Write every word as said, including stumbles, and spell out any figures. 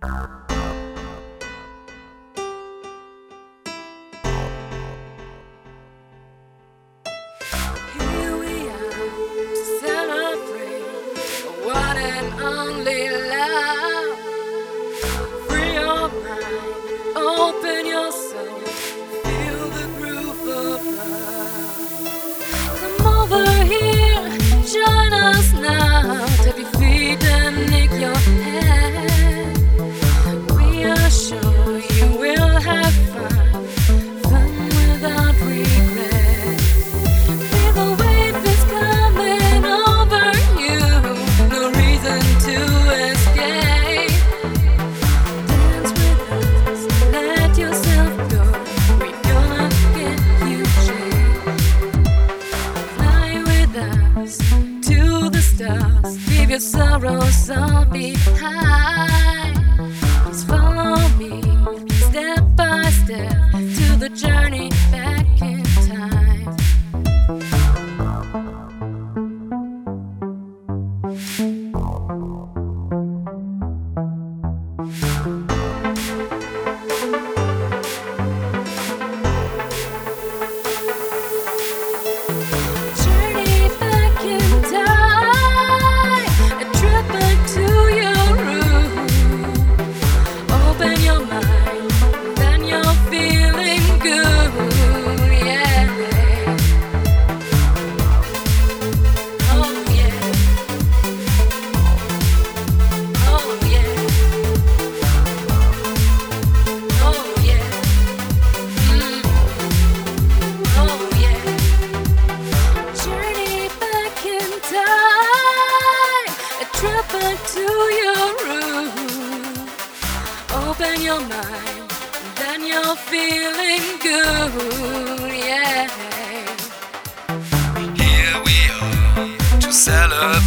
Here we are to celebrate the one and only love. Free your mind, open your soul, feel the groove of love. Come over here, join us now. Tap your feet and nick your head. We are sure you will have fun, fun without regret. Feel the wave is coming over you, no reason to escape. Dance with us, let yourself go. We're gonna get you shape. Fly with us to the stars, leave your sorrows all behind. Just follow me, step by step, to the journey back in time. Journey back in time, a trip back to your room. Open your mind, then you're feeling good, yeah. Oh yeah, oh yeah, oh yeah, mm. Oh yeah. Journey back in time, a trip back to your room. Open your mind, then you're feeling good, yeah. Here we are to celebrate